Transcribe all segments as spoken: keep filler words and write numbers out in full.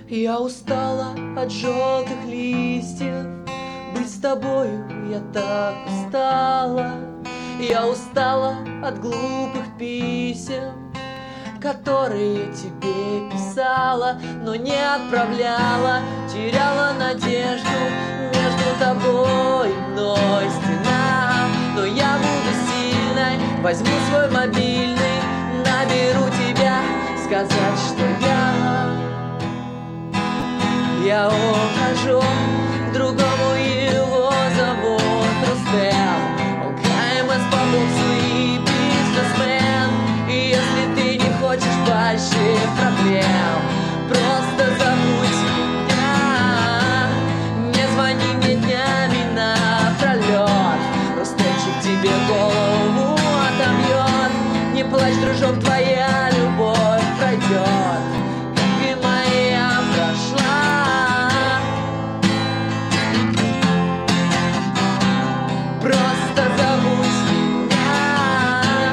Я устала от желтых листьев, быть с тобою я так устала. Я устала от глупых писем, которые тебе писала, но не отправляла. Теряла надежду между тобой и мной стена. Но я буду сильной, возьму свой мобильный, наберу тебя, сказать, что я Я ухожу к другому, его зовут Рустем. Он КМС по боксу и бизнесмен. И если ты не хочешь больших проблем, просто забудь меня. Не звони мне днями напролет, Рустемчик тебе голову отобьет. Не плачь, дружок, твоя любовь пройдет, как и моя прошла. Просто забудь меня.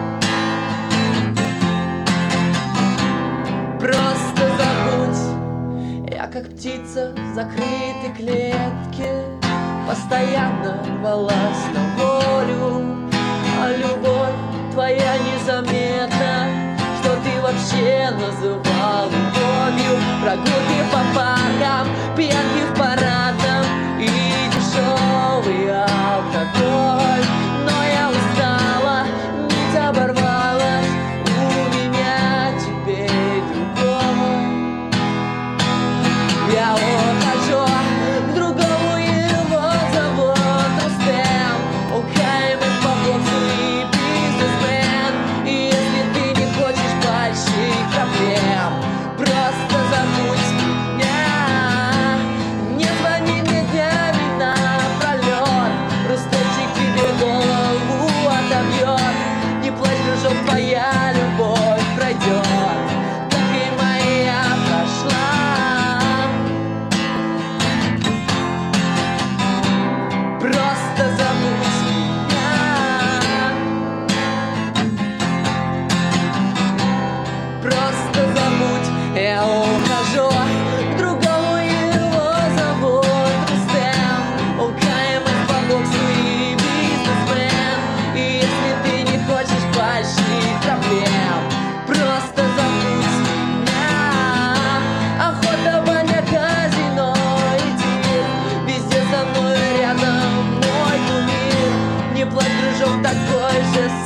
Просто забудь. Я как птица в закрытой клетке постоянно рвалась на волю, а любовь твоя незаметна, что ты вообще называл любовью. Прогулки по паркам, пьянки в парадном и дешевый алкоголь. Но я устала, нить оборвалась, у меня теперь другой. Я ухожу к другому, его зовут Рустем. Он КМС по боксу и бизнесмен. И если ты не хочешь больших проблем, просто забудь меня. Не звони мне днями напролет, Рустемчик тебе голову отобьет. Не плачь, дружок, твоя любовь пройдет, как и моя прошла. Просто забудь меня. Просто забудь. Я ухожу к другому, его зовут Рустем. Он КМС по боксу и бизнесмен. И если ты не хочешь больших проблем, просто забудь меня. Охота, баня, казино и тир, везде со мной рядом мой кумир. Не плачь, дружок, такой же